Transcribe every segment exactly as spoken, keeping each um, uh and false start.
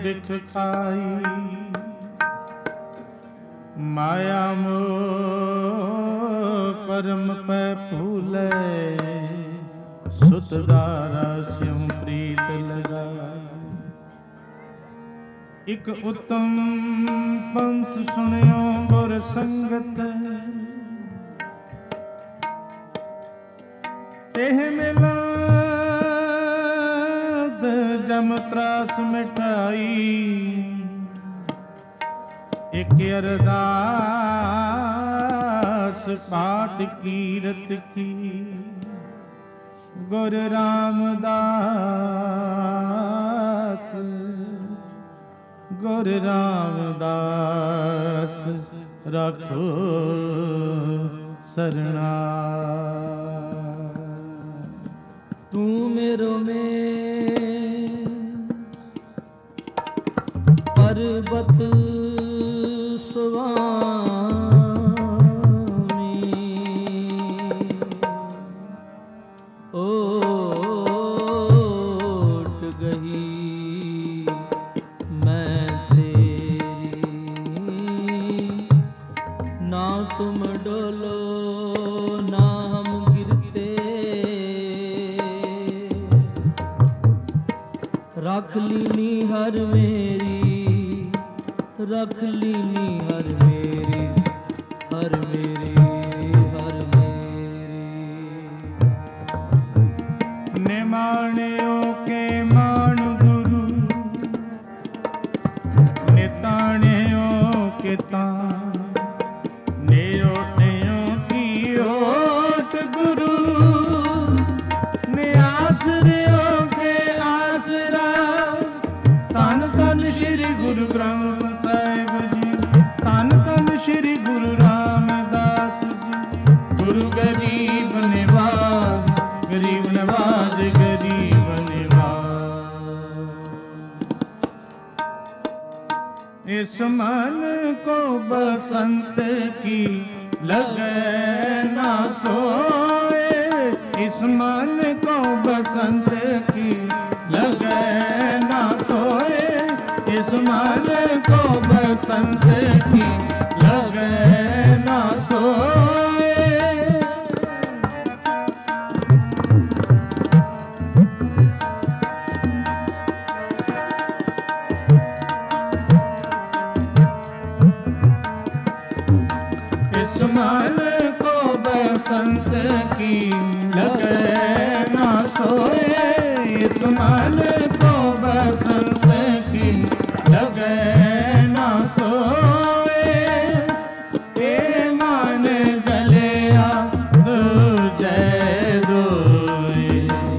बिख खाई। माया मोह परम पै फूले, सुतदारा स्यों प्रीत लगाई। इक उत्तम पंथ सुनियो गुर संगत, तेह मिलाद जम त्रास मिटाई। एक अरदास पाठ कीरत की, गुर रामदास गुर रामदास रखो सरना। तू मेरो में पर्वत स्वामी, ओट गई मैं तेरी। ना तुम डोलो ना हम गिरते, रख लीनी हर मेरी, रख लीनी हर मेरी, हर मेरी, हर मेरी। निमाणियों के मान गुरु, निताणियों के तान, नियोटियों की ओट गुरु, निआसरियों के आसरा। तन तन श्री गुरु ग्रंथ साहिब जी, तन तन श्री गुरु रामदास जी। गुरु गरीब निवाज, गरीब नवाज, गरीब निवाज। इस मन को बसंत की लगे ना सोए, इस मन को बसंत की लगे ना सोए, इस मन को बसंत की लगे ना सोए। इस मन को बसंत की लगे ना सोए, इस मन को बसंत की लगे ना सोए। ए मन जलिया दूजे दोए,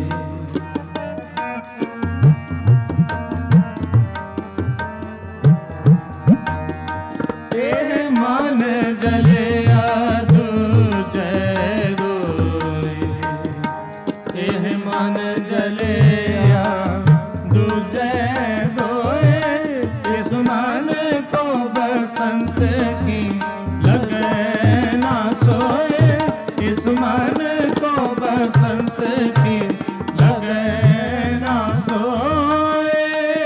ए मन जलिया दूजे दोए, ए मन जलिया दूजे दोए। इस मन को बसंत की लगे ना सोए, इस मन को बसंत की लगे ना सोए।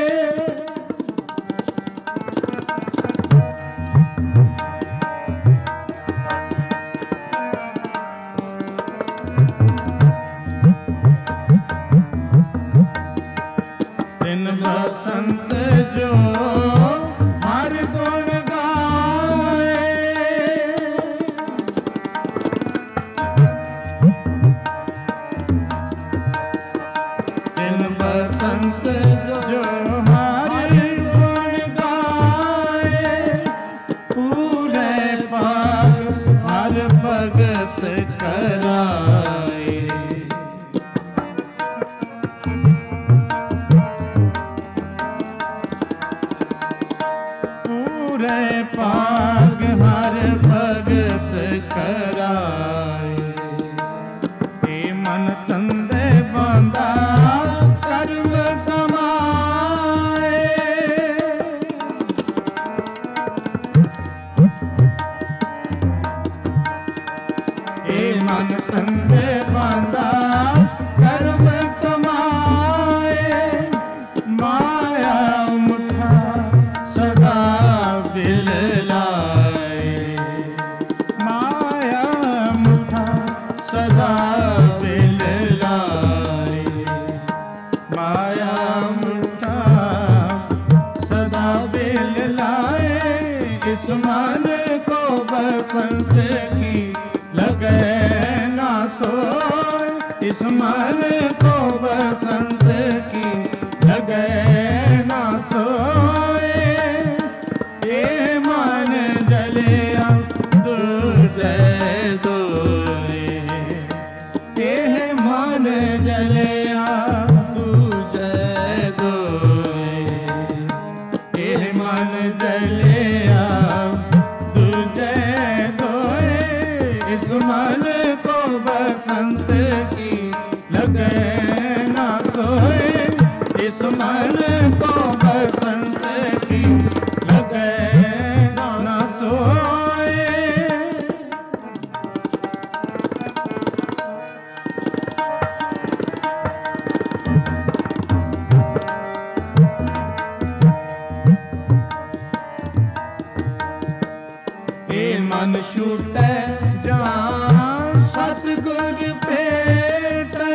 दिन बसंत जो हर गुण गाए, दिन बसंत जो हर गुण गाए। पूरे पाग हर भगत कराए, पूरे पाग हर भगत कराए। हे मन तंदे बांधा कर्म कमाए, हे मन तंदे बांधा कर्म कमाए। माया मुठा बसंत की लगे ना सोए, इस मन को बसंत की लगे ना सोए। ये मन जलिया दूजे दोए, ये मन जलिया दूजे दोए, ये मन जलिया दूजे दोए। इस मन को बसंत की लगे ना सोए, इस मन को बसंत की लगे ना सोए। ए मन छूटे जान सतगुर भेटे,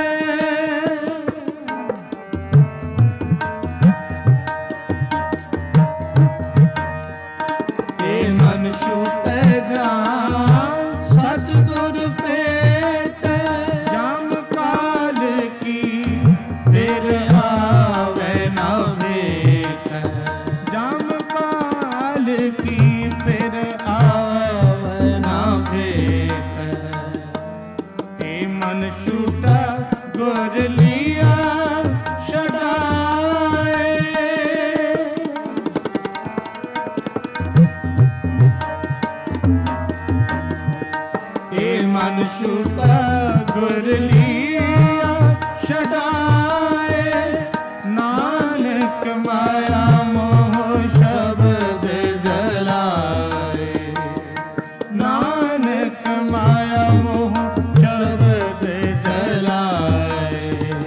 ए मन छूटे जान सतगुर भेटे। जाम काल की फिर आवे ना भेट, जाम काल की फिर आवे ना भेट। ए मन छूटा गुर लिया छड़ाए, ए मन छूटा गुर लिया छड़ाए। नानक माया मोह शब्द जलाए, नानक माया मोह शब्द जलाए,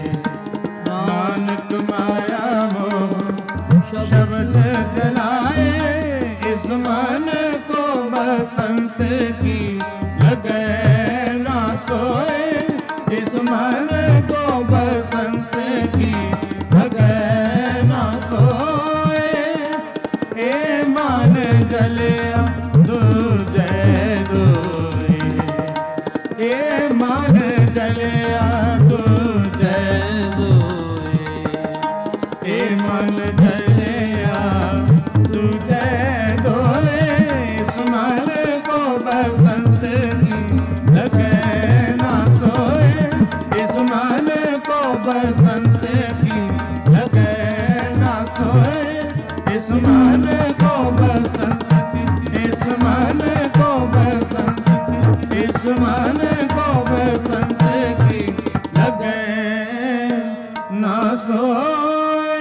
नानक माया मोह शब्द जलाए। इस मन को बसंत की लगे ना सोए, इस मन को बसंत की लगे ना सोए। ए मन जलिया दूजे दोए, ए मन जलिया दूजे दोए, ए मन जलिया दूजे दोए। इस मन को बसंत की लगे ना सोए, इस मन को बसंत की लगे ना सोए। इस मन को बसंत की, इस मन को बसंत की, इस मन को बसंत की लगे ना सोए,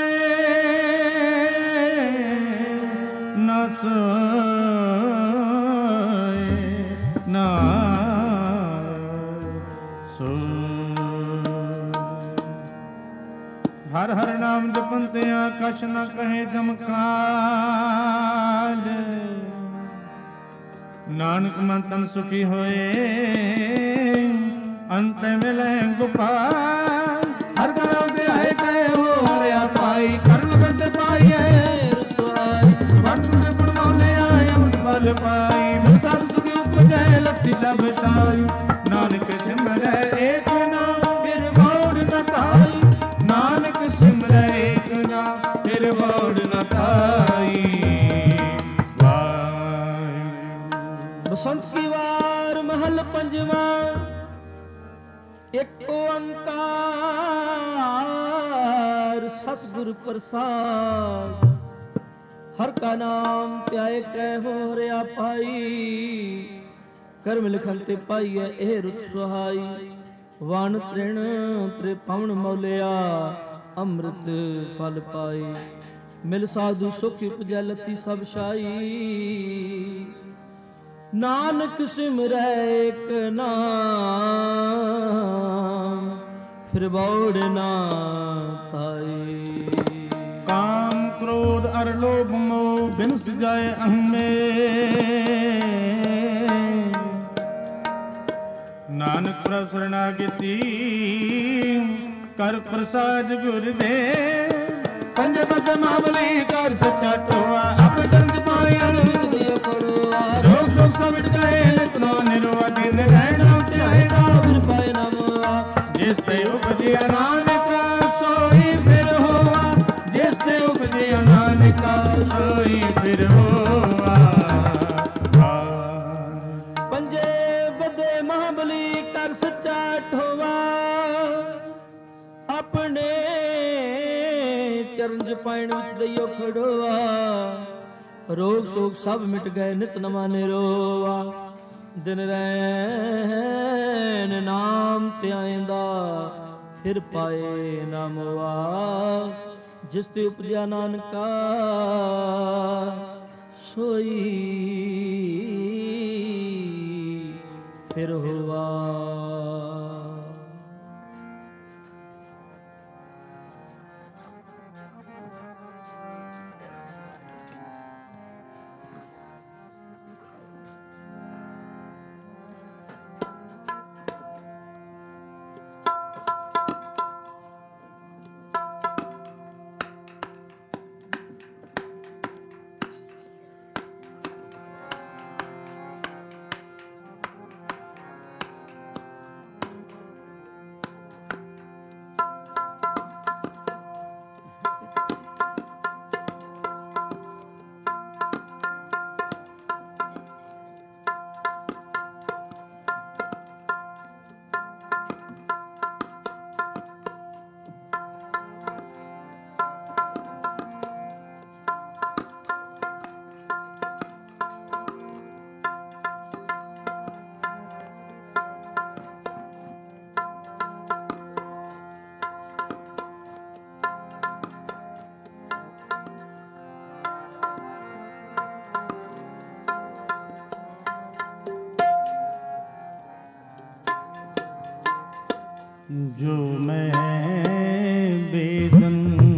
ना सोए, ना हर हर नाम जपन्ते आकाश न कहे जमकाल। नानक मन तन सुखी होए अंत मिले गोपाल। हर करम दे आए कहे हो हरिया पाई, कर्ण गद पाई है रसवाई। वट गुण मौले आए अमृत बल पाई, मिल सार सुखी उपजै लत्ती सब साई। नानक सिमरै एक नाम फिर गौर न ताई, नानक सिमरै एक नाम फिर गौर न ताई। बसंत की वार महल पंजवा, एक ओंकार सतगुर प्रसाद। हर का नाम त्याए कहो हरिया पाई, कर्म लिखन ते पाइए ए रुत सुहाई। वाण तृण त्रिपवन मौलिया, अमृत फल पाई। मिल साधु सुख उपजै लती सब शाई। नानक सिमरै एक नाम फिर बौड़ ना ताई। काम क्रोध अर लोभ मोह बिनस जाए अहमे, नानक प्रभ शरणागति कर प्रसाद गुरुदेव। पंज पद मावली कर सच्चा टोआ, अब जंत पाई अनंत दियो करोआ। रोग शोक सब मिट गए उपजया नानका सोई फिर होआ। पंजे बदे महाबली कर सच्चा ठोवा, अपने चरण जपाइन विच दइयो खड़ोआ। रोग शोक सब मिट गए नित नवा निरोवा। दिन रैन नाम त्याइंदा फिर पाए ना मोआ। जिस ते उपजया नानका सोई फिर हुआ। जो मैं बेदन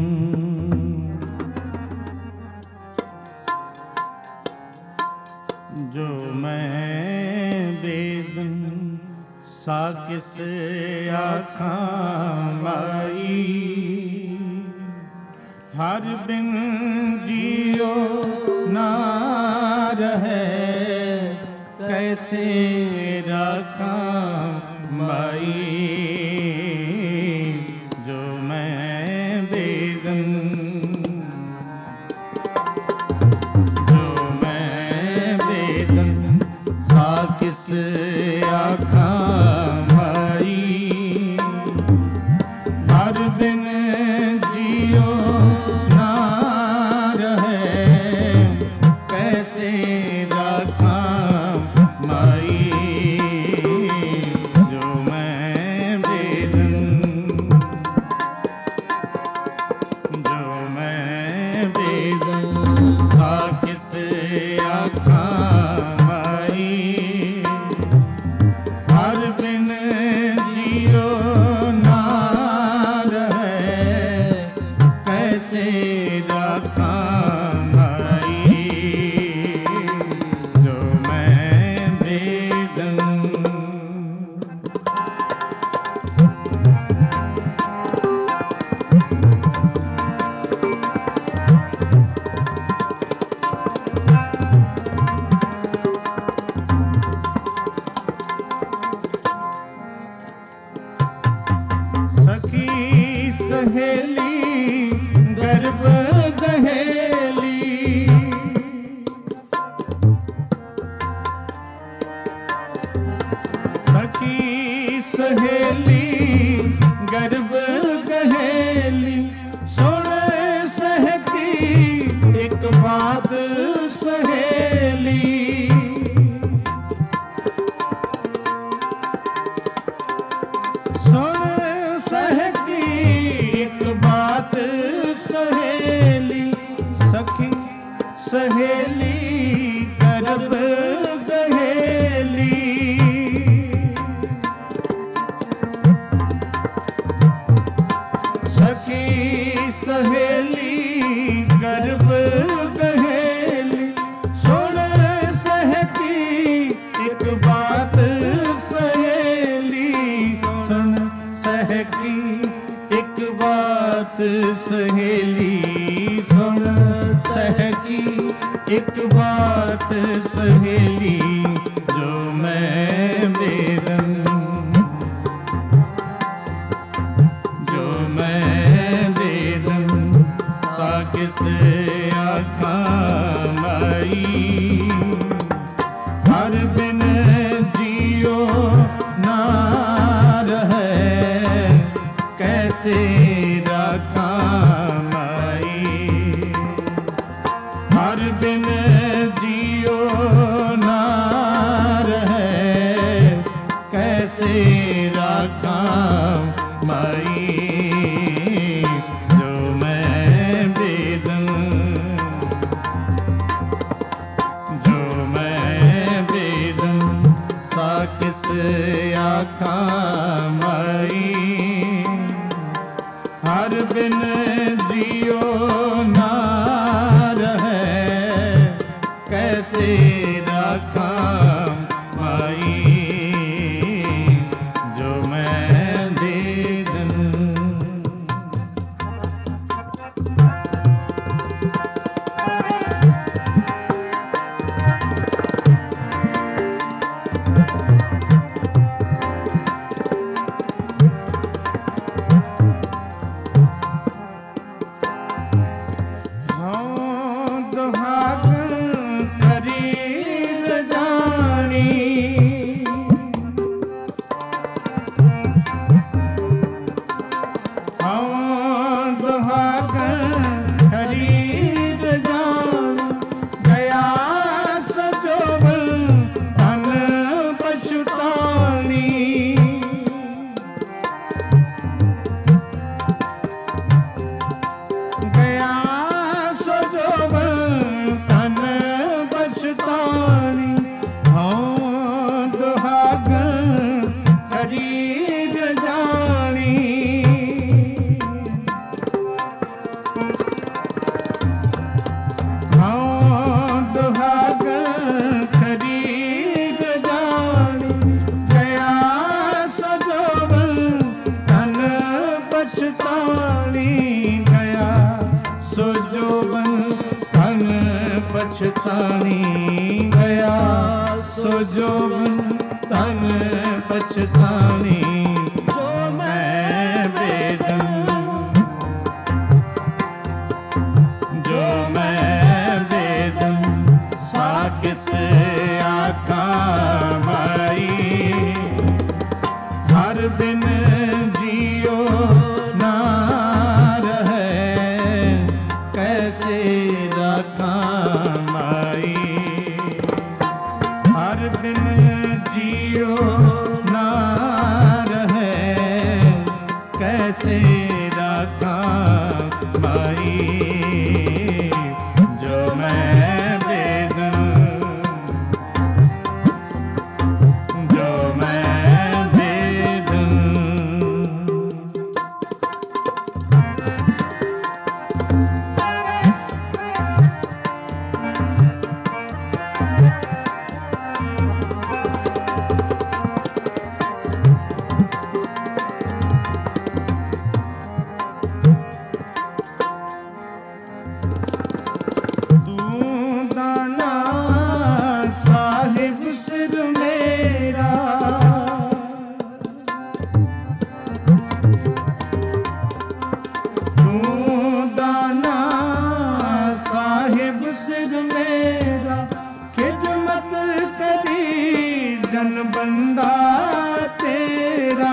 जो मैं बेदन सा किस आखां माई। हर बिन जियो ना रहे कैसे राखां माई। जो मैं बेदन जो मैं बेदन सा किस आखां माई। हर बिन जियो ना रहे कैसे राखां माई। जो मैं बेदन जो मैं बेदन सा किस आखां माई। हर बिन जियो ना रहे कैसे राखां माई। जो मैं बेदन सखी सहेली गर्भ गहेली। सखी सहेली गर्भ गहेली। सुन सहकी एक बात सहेली। सुन सहकी एक बात सहेली। सखी सहेली गर्भ गहेली। सखी सहेली गर्भ गहेली। सुन सहकी एक बात सहेली। सुन सहकी एक बात सहेली। सुन सहकी एक बात सहेली। जो मैं बेदन जो मैं बेदन सा किस आखां माई, हर बिन जियो ना रहे कैसे राखां माई, हर बिन जियो ना रहे कैसे राखां माई, जो मैं बेदन जो मैं बेदन सा किस आखां माई, हर बिन जियो ना रहे कैसे राखां माई, जो मैं बेदन। हाँ दुहागन खरीद जानी, हाँ दुहागन खरीद जानी, गया सजोबन धन पछुतानी, गया सजोबन धन पछुतानी, हाँ दुहागन खरीद जानी, हाँ दुहागन खरीद जानी, गया सजोबन धन पछतानी, गया सजोबन धन पछतानी, गया सजोबन धन पछतानी, जो मैं बेदन जो मैं बेदन सा किस आखां माई, हर बिन जियो ना रहे कैसे राखां माई, हर बिन जियो ना रहे कैसे राखां माई, जो मैं बेदन जो मैं बेदन। तू दाना साहिब सिर मेरा, तू दाना साहिब सिर मेरा, खिदमत करी जन बंदा तेरा,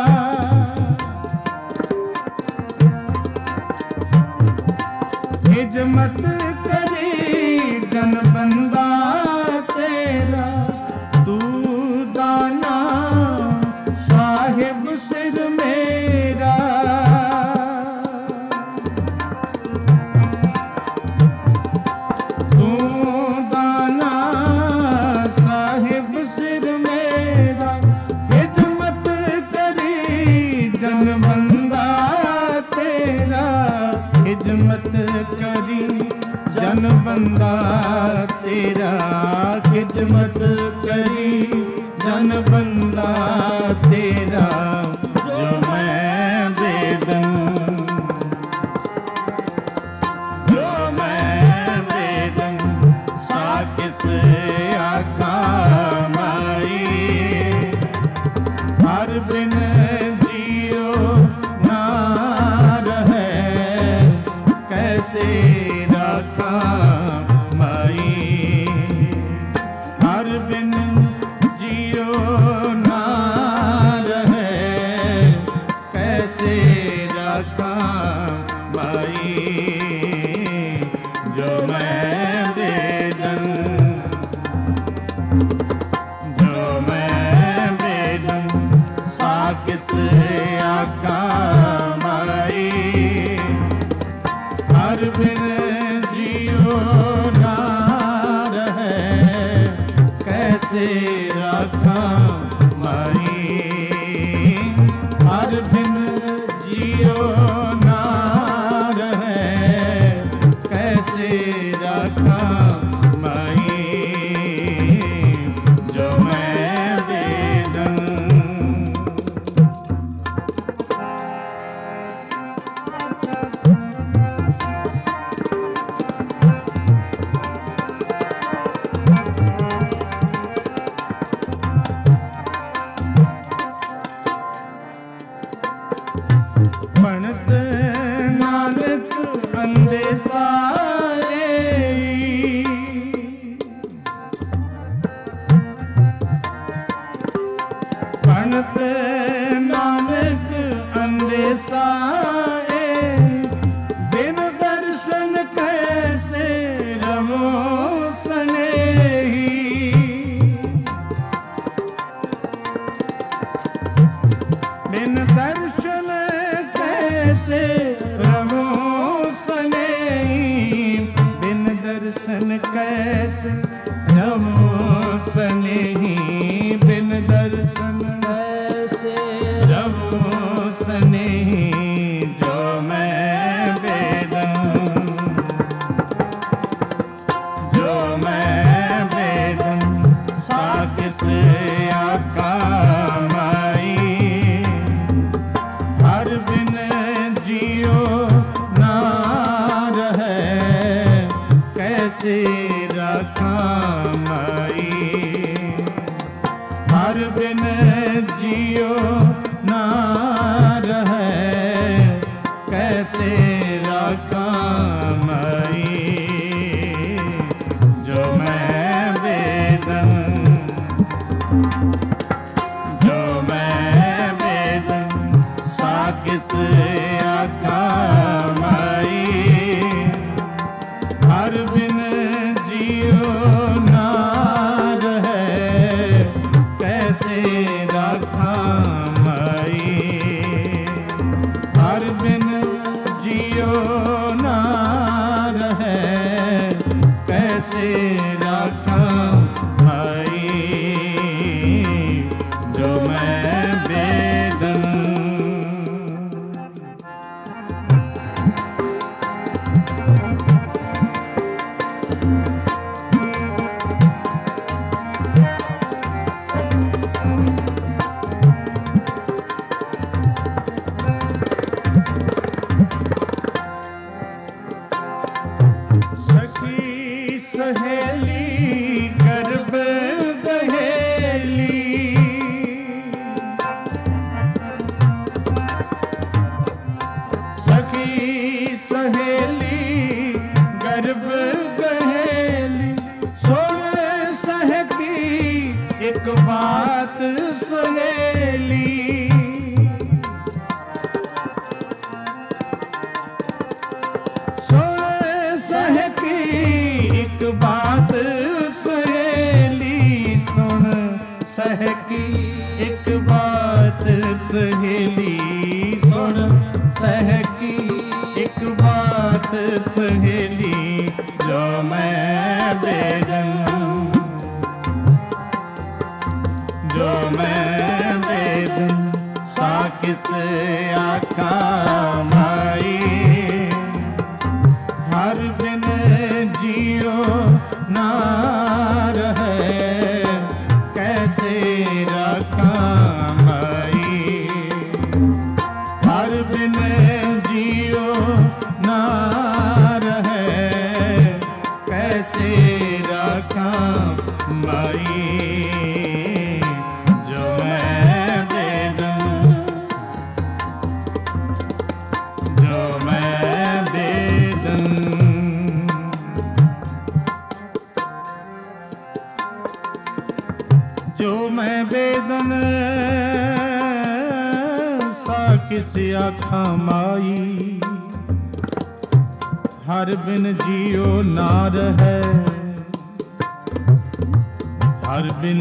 खिदमत करी जन बंदा तेरा, तू दाना साहिब सिर मेरा, तू दाना साहिब सिर मेरा, खिदमत करी जन बंदा तेरा, खिदमत करी जन बंदा तेरा, खिदमत करी जन बंदा तेरा, जो मैं बेदन जो मैं बेदन सा किस आखां माई, हर बिन जियो ना रहे कैसे राखा माई हर बिन जियो ना रहे कैसे राखा माई जो मैं वेदन जो मैं वेदन सा किस आका माई हर बिन जियो ना रहे कैसे राखा माई हर बिन जियो ना रहे कैसे राखा माई जो मैं वेदन पणत नानक अंदेसाए पणत नानक अंदेसाए बिन दर्शन कैसे रमो स्नेही बिन दर्शन कैसे रमो स्नेही बिन दर्शन कैसे रमो स्नेही बिन दर्शन कैसे रमो स्नेही जो मैं वेदन जो मैं वेदन सा किस आका माई हर बिन जियो ना रहे कैसे राखा माई हर बिन जियो ना रहे कैसे राखा माई जो मैं वेदन जो मैं वेदन सा किस आका माई हर बिन जियो ना रहे कैसे राखा माई हर बिन जियो ना रहे कैसे राखा माई जो मैं वेदन सखी सहेली गर्भ गहेली सखी सहेली गर्भ गहेली सोने सहकी एक बात सुहेली एक बात सहेली सुन सहकी एक बात सहेली सुन सहकी एक बात सहेली जो मैं वेदन जो मैं वेदन सा किस आका माई हर दिन जियो ना रहे कैसे राखा माई हर दिन जियो ना रहे कैसे राखा माई जो मैं वेदन जो मैं वेदन मैं बेदन सा किस आखा माई। हर बिन जियो ना रहे, हर बिन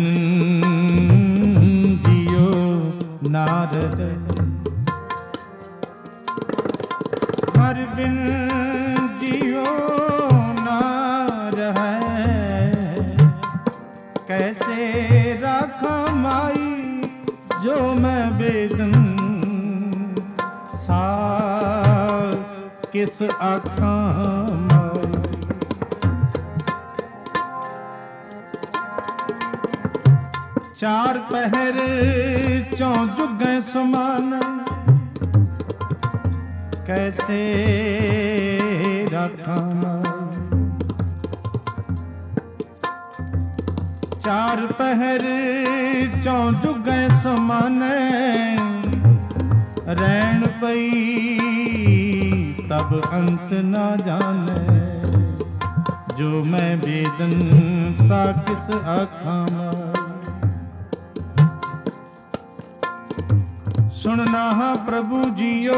जियो ना रहे, हर बिन जियो ना रहे। कैसे राखा माई जो मैं बेदन सा किस आखा माई। चार पहर चौं जुगे समान, कैसे राखा माई। चार पहर चौं जुगे समान, रैन पई तब अंत ना जाने। जो मैं बेदन सा किस आखा माई। सुनना प्रभु जियो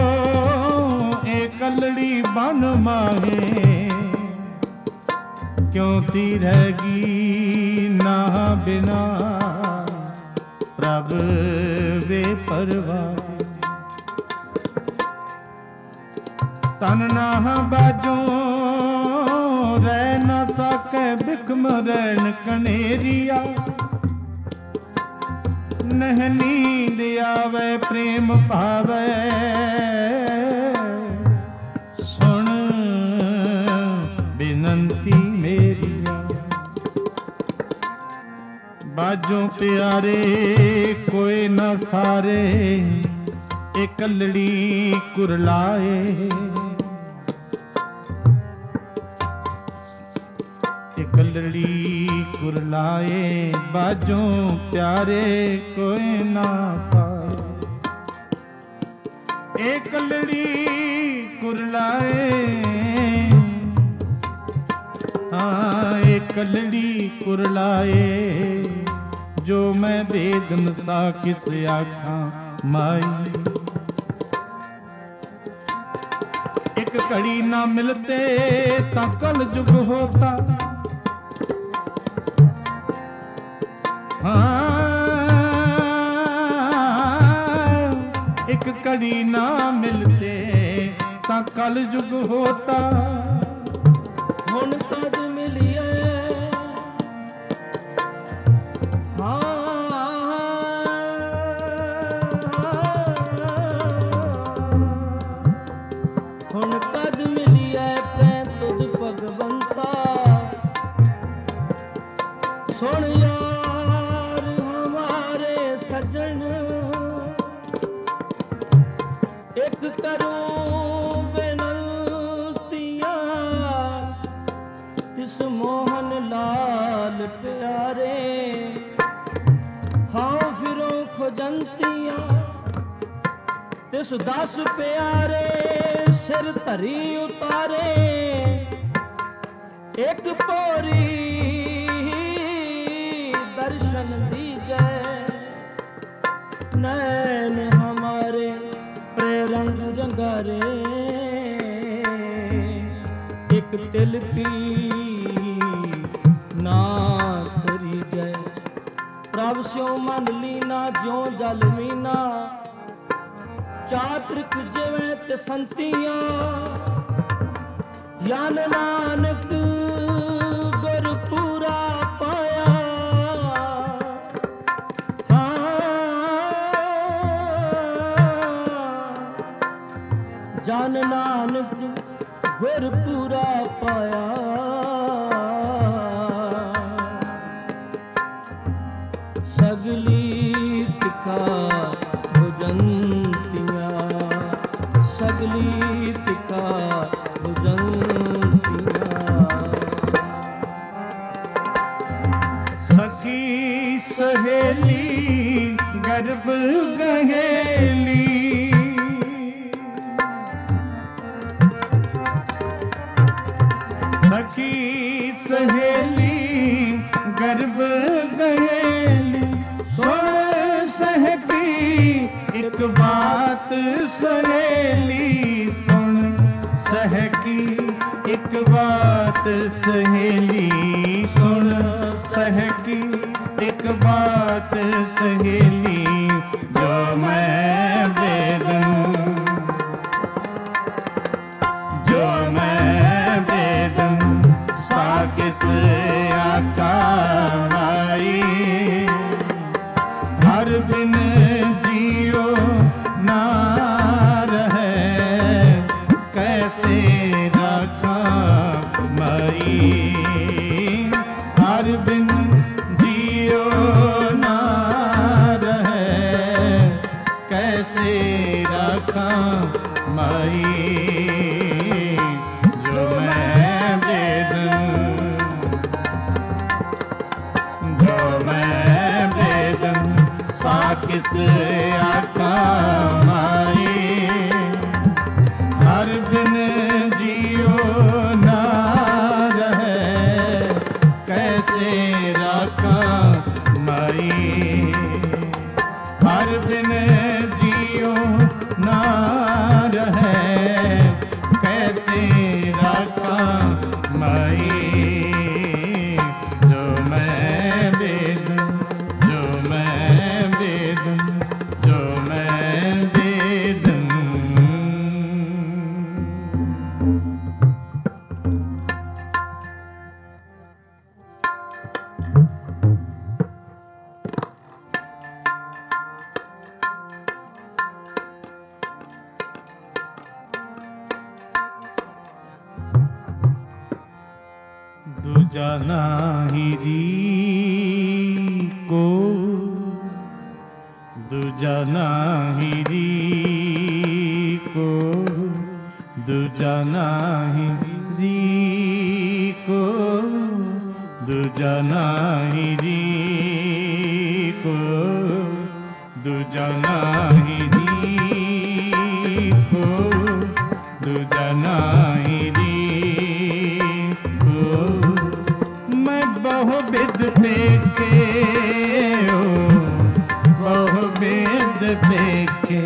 एक कलड़ी बन माहे। क्यों ती रहेगी ना बिना प्रभ वे परवाह। तन ना बाजो रह न सके बिखम रैन कनेरिया। नह नींद आवे प्रेम भावे, सुन बिनंती मेरिया। बाजों प्यारे कोई न सारे, एक कलड़ी कुरलाए। एक कलड़ी कुरलाए, बाजों प्यारे कोई ना सारे। एक कलड़ी कुरलाए, हाँ एक कलड़ी कुरलाए। जो मैं बेदन सा किस आखा माई। एक घड़ी ना मिलते ता कल जुग होता। हाँ एक घड़ी ना मिलते ता कल जुग होता। हुण तज मिलिए हुण तज मिलिए प्रेम तुझ भगवंता। सुन यार हमारे सजन, एक करूं बेनतियां तिस मोहन लाल प्यारे। हाँ फिरों खोजंतियां तिस दस प्यारे। सिर धरी उतारे एक पोरी दर्शन दीजै। नैन हमारे प्रेरंग रंगारे, एक तिल पी ना करी जय। प्रभ स्यों मन लीना ज्यों जल मीना। चातृक जिवें ते संतियां, यान नानक गुर पूरा पाया। जान नानक गुर पूरा पाया। सगली तिखा भुजंतियां, सगली तिखा भुजंतियां। सखी सहेली गर्भ गहेली। सखी सहेली गर्भ गहेली। बात सहेली सुन सहकी, एक बात सहेली सुन सहकी, एक बात सहेली जो मैं वेद जो मैं वेद सा किस आका आई, हर बिन जियो ना रहे कैसे रखा मई, हर बिन जियो ना रहे कैसे रखा मई, जो मैं वेद जो मैं वेद सा किस आका माई, हर बिन जियो ना रहे कैसे रखा मई, हर बिन जियो ना रहे कैसे रखा मई, जो मैं वेद जो मैं वेद जो मैं वेद। दूजा नाहिरी को दूजा नाहिरी को दूजा नाहिरी को दूजा नाहिरी को दूजा नाहिरी को दूजा नाहिरी बहुविध पेखे ओ बहुविध पेखे,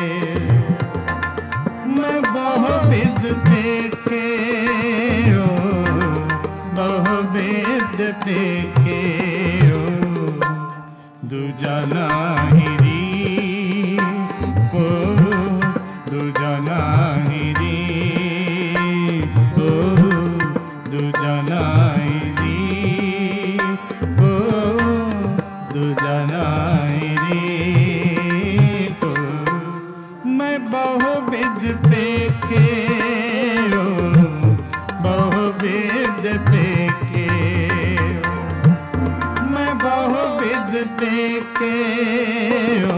मैं बहुविध पेखे ओ बहुविध पेखे ओ, दूजा नाहिरी को दूजा नाहिरी को दूजा नाहिरी दूजा नाहिरी को, मैं बहुविध पेखे ओ बहुविध पेखे ओ, मैं बहुविध पेखे ओ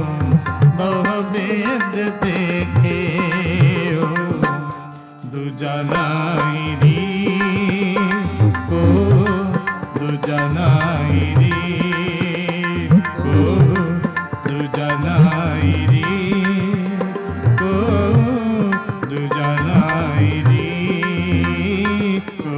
बहुविध पेखे ओ, दूजा नाहिरी को दूजा नाहिरी को दूजा नाहिरी को दूजा नाहिरी को।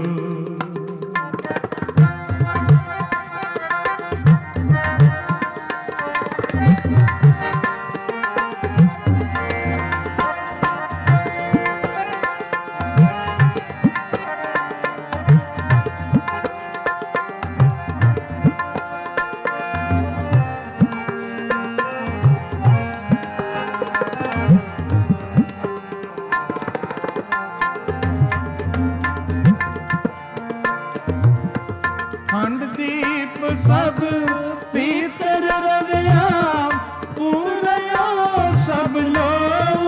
खंड दीप सब पीतर रविया पूरया सब लोग,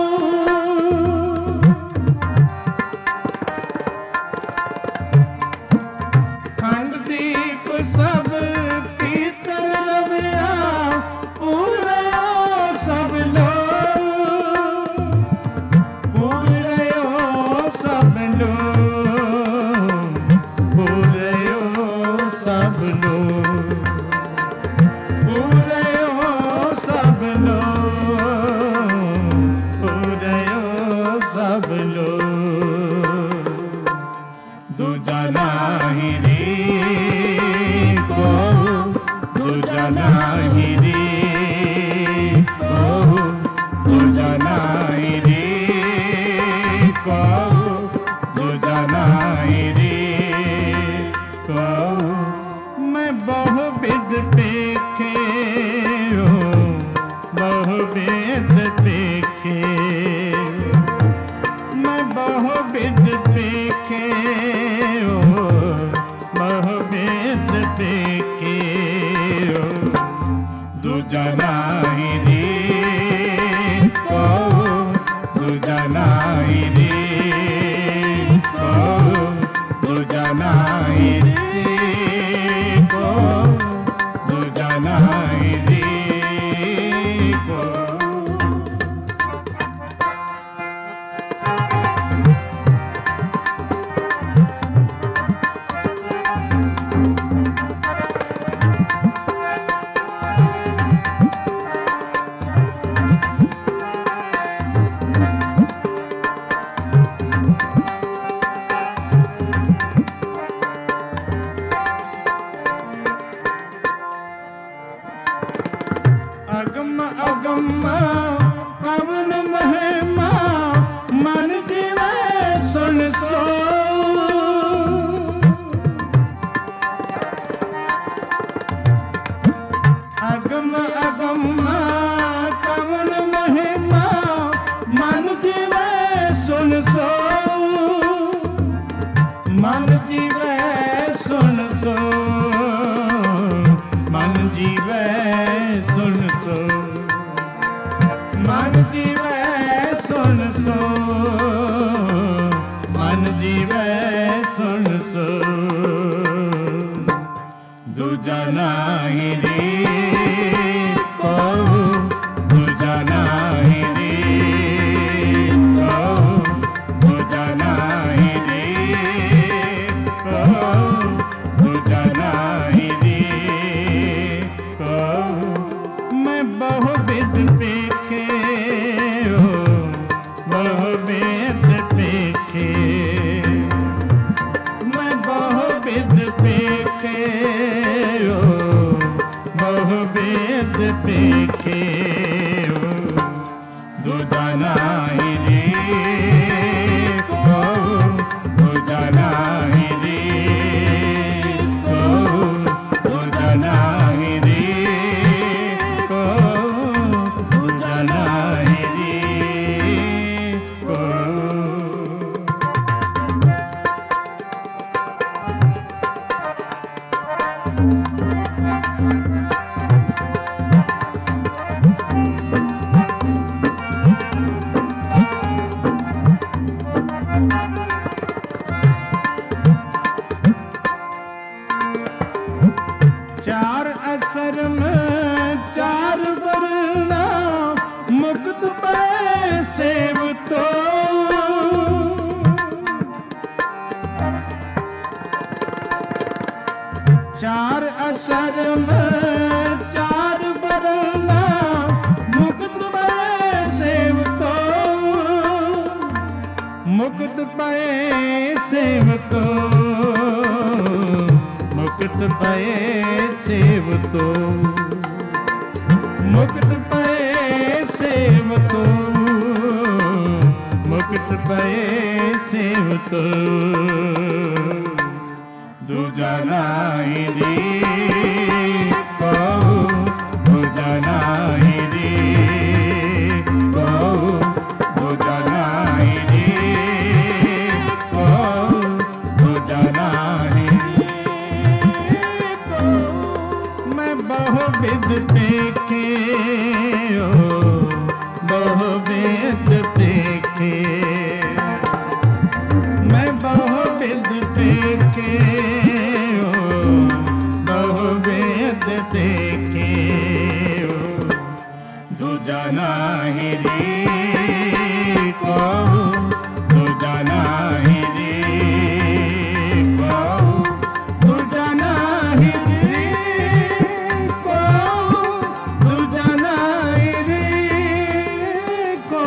खंड दीप सब पीतर रविया पूरया सब लोग, पूरयो सब लोग पूरयो सब लोग पूरे हो सब लोग पूरे हो सब लोग, दूजा नाहिरी को दूजा नाहिरी को दूजा नाई रे को, दूजा नाई रे को। अगम अगम पवन महिमा मन जीवे सुन सो। अगम अगम पवन महिमा मन जीवे सुन सो, मन जीवे सुन सो, मन जीवे सुन सो, मन जीवे सुन सो, मन जीवे सुन सो। दूजा नाई रे को, दूजा नाई रे को, दूजा नाई रे को, दूजा नाई रे को। मैं बहुविध पेखे हो, बहुविध पेखे, मैं बहुविध पेखे हो, बहुविध पेखे हो। दूजा नाई रे को, दूजा नाई रे को, दूजा नाई रे को, दूजा नाई रे को। चार असर में चार वरना मुक्त पे सेव तो। चार असर में चार वरना मुक्त पे सेव तो, मुक्त पे सेव तो, मुक्त पे सेव तो, मुक्त पे सेव तो, मुक्त पे सेव तो। दूजा नाई रे को, दूजा नाई रे को, दूजा नाई रे को, दूजा नाई रे को। मैं बहुविध पेखे हो, बहुविध पेखे, मैं बहुविध पेखे हो, बहुविध पेखे हो। दूजा नाई रे को, दूजा नाई रे को, दूजा नाई रे को, दूजा नाई रे को।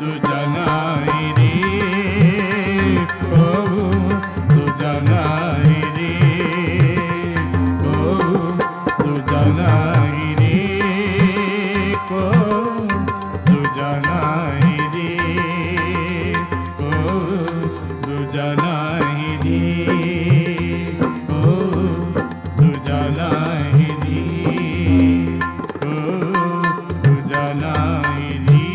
दूजा नाई रे को दूजा नाई रे को दूजा नाई रे को दूजा नाई रे को दूजा नाई रे को दूजा नाई रे को दूजा नाई रे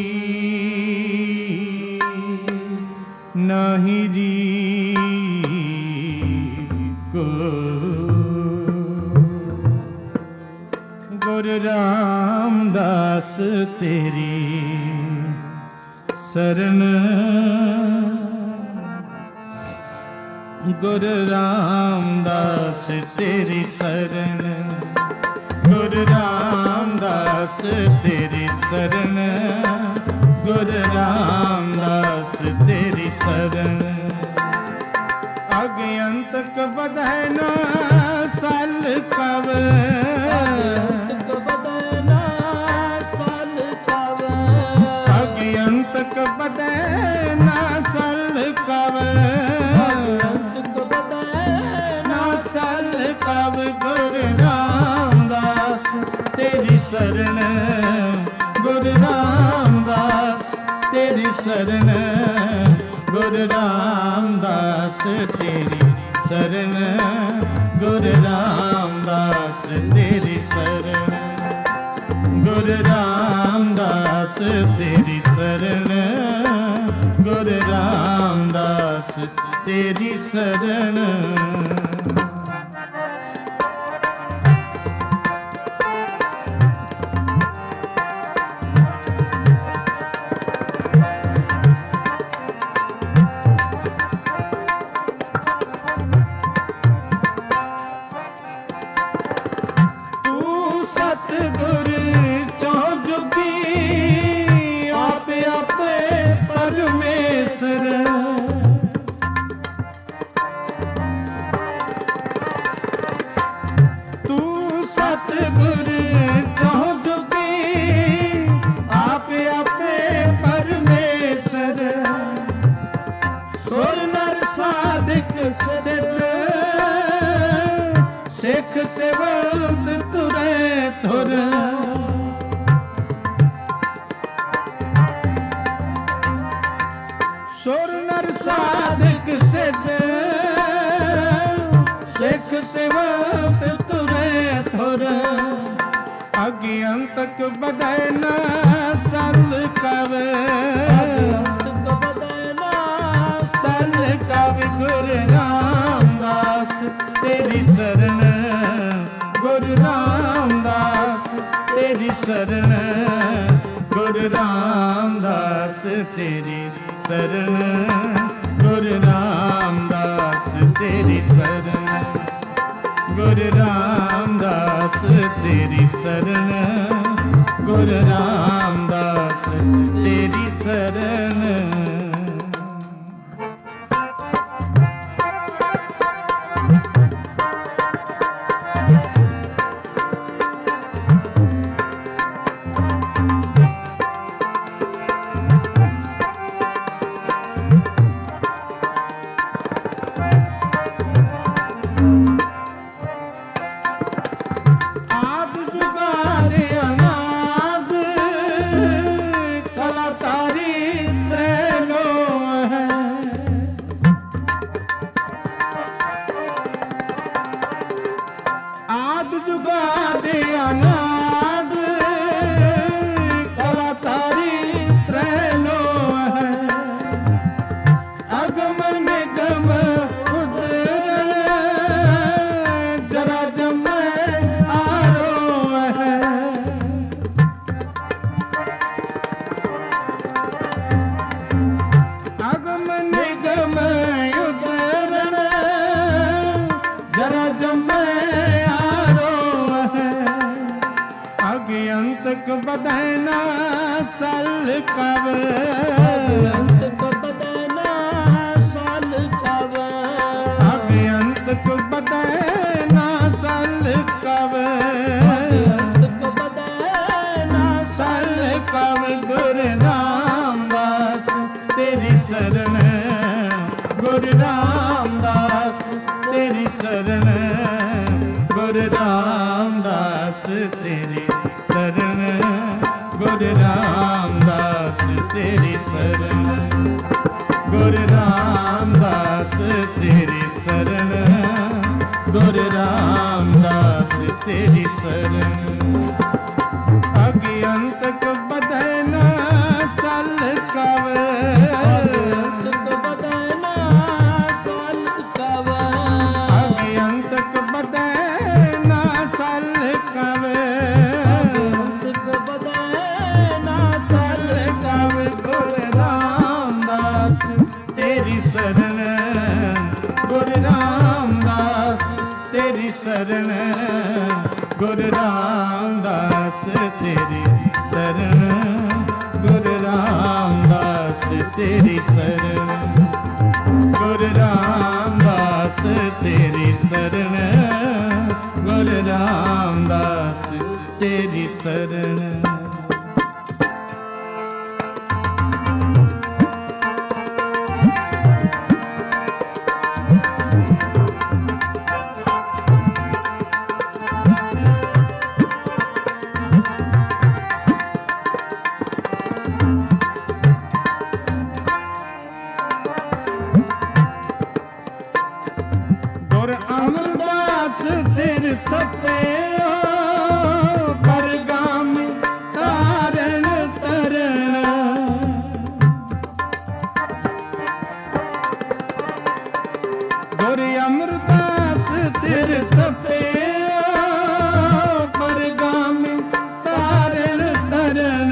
नाही री को गुरु रामदास तेरी शरण गुरु रामदास तेरी शरण गुरु रामदास तेरी शरण गुरु रामदास तेरी शरण अज्ञानतक बधैना साल कव अज्ञानतक बधैना साल कव अज्ञानतक बधैना साल कव अज्ञानतक बधैना साल कव गुरु रामदास तेरी शरण गुरु रामदास तेरी शरण गुरु रामदास तेरी शरण गुरु रामदास तेरी शरण गुरु रामदास तेरी शरण गुरु रामदास तेरी शरण सिख सेवक तुरे तुर सुर नर साधिक सिद्ध सिख सेवक तुरे तुर अज्ञानतक बधैना सल कव अज्ञानतक बधैना सल कव गुरु रामदास तेरी शरण गुरु रामदास तेरी शरण गुरु रामदास तेरी शरण गुरु रामदास तेरी शरण गुरु रामदास तेरी शरण गुरु रामदास तेरी शरण अंतक बदना सल कव अंतक बदना सल कव अंतक बदना सल कव अंतक बदना सल कव गुरु रामदास ਗੁਰੂ ਰਾਮਦਾਸ ਤੇਰੀ ਸ਼ਰਨ, ਗੁਰੂ ਰਾਮਦਾਸ ਤੇਰੀ ਸ਼ਰਨ, ਗੁਰੂ ਰਾਮਦਾਸ ਤੇਰੀ ਸ਼ਰਨ, ਗੁਰੂ ਰਾਮਦਾਸ ਤੇਰੀ ਸ਼ਰਨ, ਗੁਰੂ ਰਾਮਦਾਸ ਤੇਰੀ ਸ਼ਰਨ। ਅਗਿਆਨਤ ਕੋ ਬਧੈ ਨਾ ਸਲ ਕਵੇ, ਅਗਿਆਨਤ ਕੋ ਬਧੈ ਨਾ ਸਲ ਕਵੇ, ਅਗਿਆਨਤ ਕੋ ਬਧੈ ਨਾ ਸਲ ਕਵੇ, ਅਗਿਆਨਤ ਕੋ ਬਧੈ ਨਾ ਸਲ ਕਵੇ। ਗੁਰੂ ਰਾਮਦਾਸ ਤੇਰੀ ਸ਼ਰਨ, ਗੁਰੂ ਰਾਮਦਾਸ ਤੇਰੀ ਸ਼ਰਨ, ਗੁਰੂ ਰਾਮਦਾਸ ਤੇਰੀ ਸ਼ਰਨ, ਗੁਰੂ ਰਾਮਦਾਸ ਤੇਰੀ ਸ਼ਰਨ, ਗੁਰੂ ਰਾਮਦਾਸ ਤੇਰੀ ਸ਼ਰਨ, ਗੁਰੂ ਰਾਮਦਾਸ ਤੇਰੀ ਸ਼ਰਨ। ਗੁਰ ਅਮਰਦਾਸ ਸਿਰ ਥੱਪਿਓ ਪਰਗਾਮੀ ਤਾਰਨ ਤਰਨ, ਗੁਰ ਅਮਰਦਾਸ ਸਿਰ ਥੱਪਿਓ ਪਰਗਾਮੀ ਤਾਰਨ ਤਰਨ,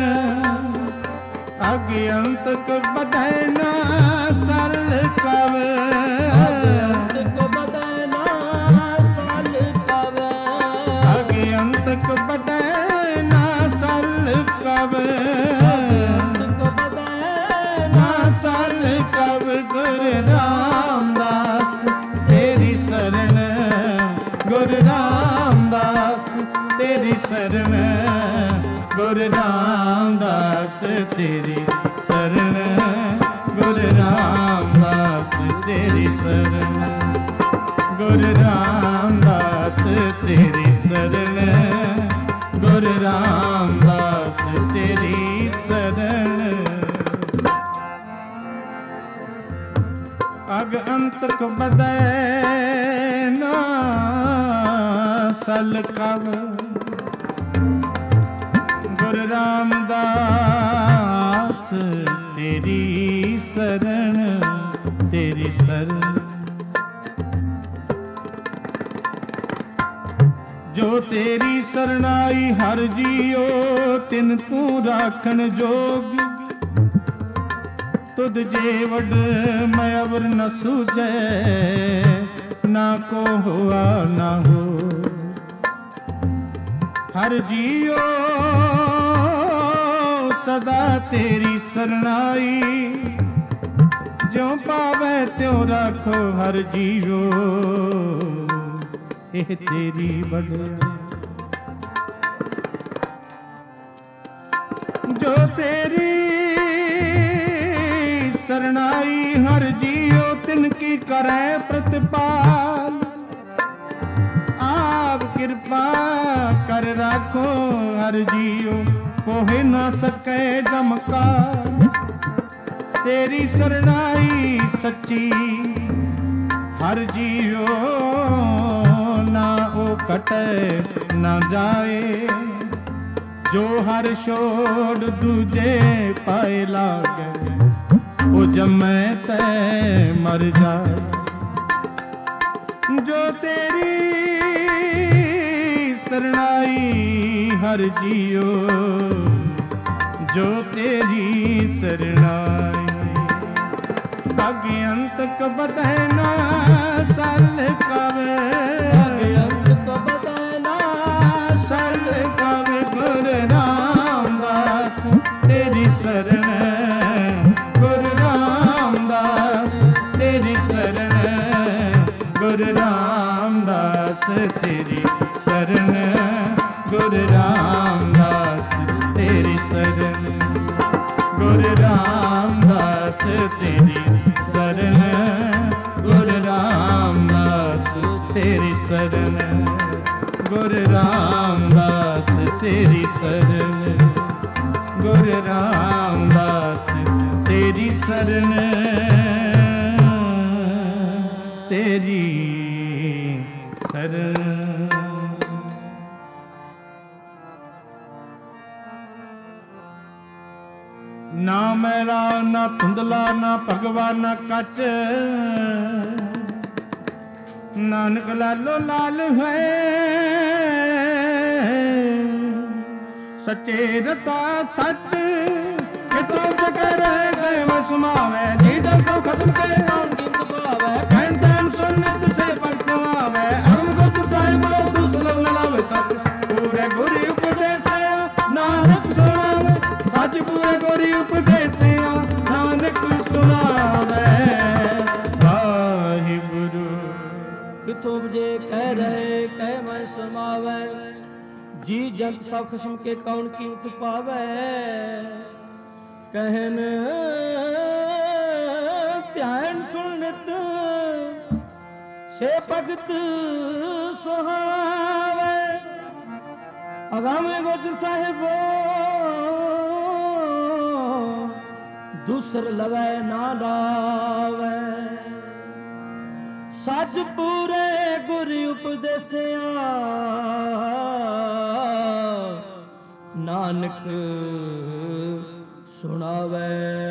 ਅਗਿਆਨਤ ਕੋ ਬਧੈ ਨਾ ਸਲ ਕਵੇ, ਅਗਿਆਨਤ ਕੋ ਬਧੈ ਨਾ ਸਲ ਕਵੇ, ਅਗਿਆਨਤ ਕੋ ਬਧੈ ਨਾ ਸਲ ਕਵੇ, ਅਗਿਆਨਤ ਕੋ ਬਧੈ ਨਾ ਸਲ ਕਵੇ। ਗੁਰੂ ਰਾਮਦਾਸ ਤੇਰੀ ਸ਼ਰਨ, ਗੁਰੂ ਰਾਮਦਾਸ ਤੇਰੀ ਸ਼ਰਨ, ਗੁਰੂ ਰਾਮਦਾਸ ਤੇਰੀ ਸ਼ਰਨ, ਗੁਰੂ ਰਾਮਦਾਸ ਤੇਰੀ ਸ਼ਰਨ, ਗੁਰੂ ਰਾਮਦਾਸ ਤੇਰੀ ਸ਼ਰਨ, ਗੁਰੂ ਰਾਮਦਾਸ ਤੇਰੀ ਸ਼ਰਨ। ਅਗ ਅੰਤ ਕੋ ਬਧੈ ਨਾ ਸਲ ਕਵੇ, ਗੁਰੂ ਰਾਮਦਾਸ ਤੇਰੀ ਸ਼ਰਨ, ਤੇਰੀ ਸ਼ਰਨ। ਜੋ ਤੇਰੀ ਸਰਣਾਈ ਹਰ ਜੀਓ ਤਿਨ ਤੂੰ ਰਾਖਣ ਜੋਗ, ਤੁਧ ਜੇ ਵਡ ਮੈਂ ਅਵਰ ਨ ਸੂਝੈ, ਨਾ ਕੋ ਹੋਆ ਨਾ ਹੋ। ਹਰ ਜੀਓ ਸਦਾ ਤੇਰੀ ਸਰਣਾਈ, ਜਿਉ ਪਾਵੈ ਤਿਉ ਰਾਖੋ ਹਰ ਜੀਓ, ਇਹ ਤੇਰੀ ਵਡਿਆਈ। ਜੋ ਤੇਰੀ ਸਰਣਾਈ ਹਰ ਜੀਓ ਤਿਨ ਕੀ ਕਰੈ ਪ੍ਰਤਿਪਾਲ, ਆਪ ਕਿਰਪਾ ਕਰ ਰਾਖੋ ਹਰ ਜੀਓ, ਕੋਹਿ ਨਾ ਸਕੈ ਜਮਕਾਰ। ਤੇਰੀ ਸਰਣਾਈ ਸੱਚੀ ਹਰ ਜੀਓ, ਨਾ ਉਹ ਕਟੈ ਨਾ ਜਾਏ। ਜੋ ਹਰ ਛੋੜ ਦੂਜੇ ਪਾਏ ਲਾਗੈ, ਉਹ ਜਮੈ ਤੈ ਮਰ ਜਾਏ। ਜੋ ਤੇਰੀ ਸਰਣਾਈ ਹਰ ਜੀਓ, ਜੋ ਤੇਰੀ ਸਰਣਾਈ। ਅਗਿਆਨਤ ਕੋ ਬਧੈ ਨਾ ਸਲ ਕਵੇ, ਅਗਿਆਨਤ ਕੋ ਬਧੈ ਨਾ ਸਲ ਕਵੇ। ਗੁਰੂ ਰਾਮਦਾਸ ਤੇਰੀ ਸ਼ਰਨ, ਗੁਰੂ ਰਾਮਦਾਸ ਤੇਰੀ ਸ਼ਰਨ, ਗੁਰੂ ਰਾਮਦਾਸ ਤੇਰੀ ਸ਼ਰਨ, ਗੁਰੂ ਰਾਮਦਾਸ ਤੇਰੀ ਸ਼ਰਨ, ਗੁਰੂ ਰਾਮਦਾਸ ਤੇਰੀ ਸ਼ਰਨ, ਤੇਰੀ ਸਰਨ ਗੁਰ ਰਾਮਦਾਸ ਤੇਰੀ ਸਰਨ ਤੇਰੀ ਸਰਨ। ਨਾ ਮੈਲਾ ਨਾ ਧੁੰਦਲਾ ਨਾ ਭਗਵਾਨ ਨਾ ਕੱਚ, ਨਾਨਕ ਲਾਲੋ ਲਾਲ ਹੈ ਸੱਚੇ ਰਤਾ ਸੱਚ ਕਿਤੋਂ ਜਗਰ ਗਏ ਮੈਂ ਸੁਣਾਵੇ ਜੀ ਜਨ ਸਭ ਖਸਮ ਕੇ ਨਾਮ ਕੀਤ ਪਾਵੇ ਕਹਿਣ ਤੈਨ ਸੁਨਤ ਸੇ ਪਰ ਸੁਆਵੇ ਅਰਮ ਗੁਰ ਸਾਹਿਬ ਦੁਸਲਮ ਲਾਵੇ ਸੱਚ ਪੂਰੇ ਗੁਰੂ ਉਪਦੇਸਿਆ ਨਾਨਕ ਸੁਣਾਵੇ ਸੱਚ ਪੂਰੇ ਗੁਰੂ ਉਪਦੇਸਿਆ ਨਾਨਕ ਸੁਣਾਵੇ ਵਾਹਿਗੁਰੂ। ਕਿਥੋਂ ਬਜੇ ਕਹਿ ਰਹੇ ਕਹਿ ਮੈਂ ਸਮਾਵੇ ਜੀ ਜੰਤ ਸਭ ਖਸਮ ਕੇ ਕੌਣ ਕੀਮਤ ਪਾਵੇ ਕਹਿਨ ਧਿਆਨ ਸੁਣਤ ਸੇ ਭਗਤ ਸੁਹਾਵੇ ਅਗਾਮੇ ਗੋਚਰ ਸਾਹਿਬੋ ਦੂਸਰ ਲਵੈ ਨਾ ਲਾਵੇ ਸੱਚ ਪੂਰੇ ਗੁਰ ਉਪਦੇਸਿਆ ਨਾਨਕ ਸੁਣਾਵੇ।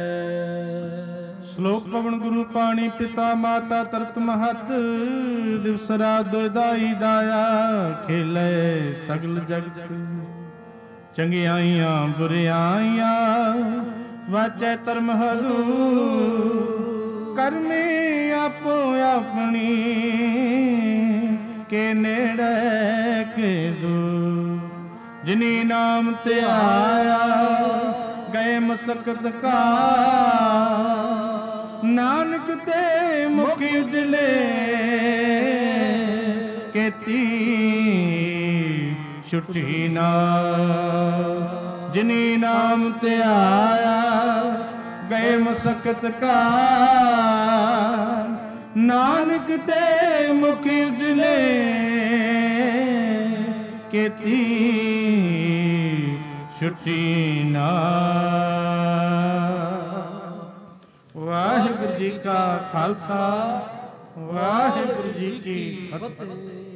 ਸ਼ਲੋਕ ਪਵਨ ਗੁਰੂ ਪਾਣੀ ਪਿਤਾ ਮਾਤਾ ਤਰਤ ਮਹਤ ਦਿਵਸ ਰਾਤ ਦੁਇਦਾਈ ਦਾਇਆ ਖੇਲੇ ਸਗਲ ਜਗਤ ਚੰਗਿਆਈਆਂ ਬੁਰਿਆਈਆਂ ਵਾਚੈ ਧਰਮ ਹਲੂ ਕਰਮੀ ਆਪੋ ਆਪਣੀ ਕੇ ਨੇੜੇ ਕੇ ਦੂਰ ਜਿਨੀ ਨਾਮ ਤੇ ਆਇਆ ਗਏ ਮਸਕਤ ਕਾ ਨਾਨਕ ਤੇ ਮੁਖੀ ਉਜਲੇ ਕੀਤੀ ਛੁੱਟੀ ਨਾ ਜਿਨੀ ਨਾਮ ਤੇ ਆਇਆ ਗਏ ਮਸਕਤ ਕਾ ਨਾਨਕ ਤੇ ਮੁਖੀ ਉਜਲੇ ਕੀਤੀ ਛੁੱਟੀ ਨਾ। ਵਾਹਿਗੁਰੂ ਜੀ ਕਾ ਖਾਲਸਾ ਵਾਹਿਗੁਰੂ ਜੀ ਕੀ ਫਤਿਹ।